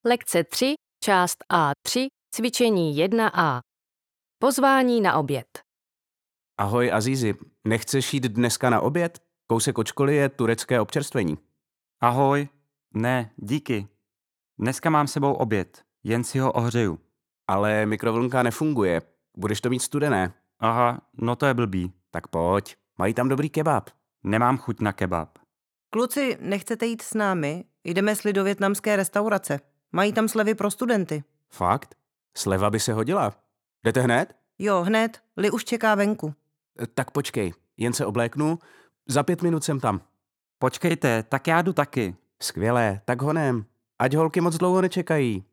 Lekce 3, část A3, cvičení 1A. Pozvání na oběd. Ahoj Azizi, nechceš jít dneska na oběd? Kousek od školy je turecké občerstvení. Ahoj. Ne, díky. Dneska mám sebou oběd, jen si ho ohřeju. Ale mikrovlnka nefunguje, budeš to mít studené. Aha, no to je blbý. Tak pojď, mají tam dobrý kebab. Nemám chuť na kebab. Kluci, nechcete jít s námi? Jdeme s do vietnamské restaurace. Mají tam slevy pro studenty. Fakt? Sleva by se hodila. Jdete hned? Jo, hned. Li už čeká venku. Tak počkej, jen se obléknu. Za 5 minut jsem tam. Počkejte, tak já jdu taky. Skvělé, tak honem. Ať holky moc dlouho nečekají.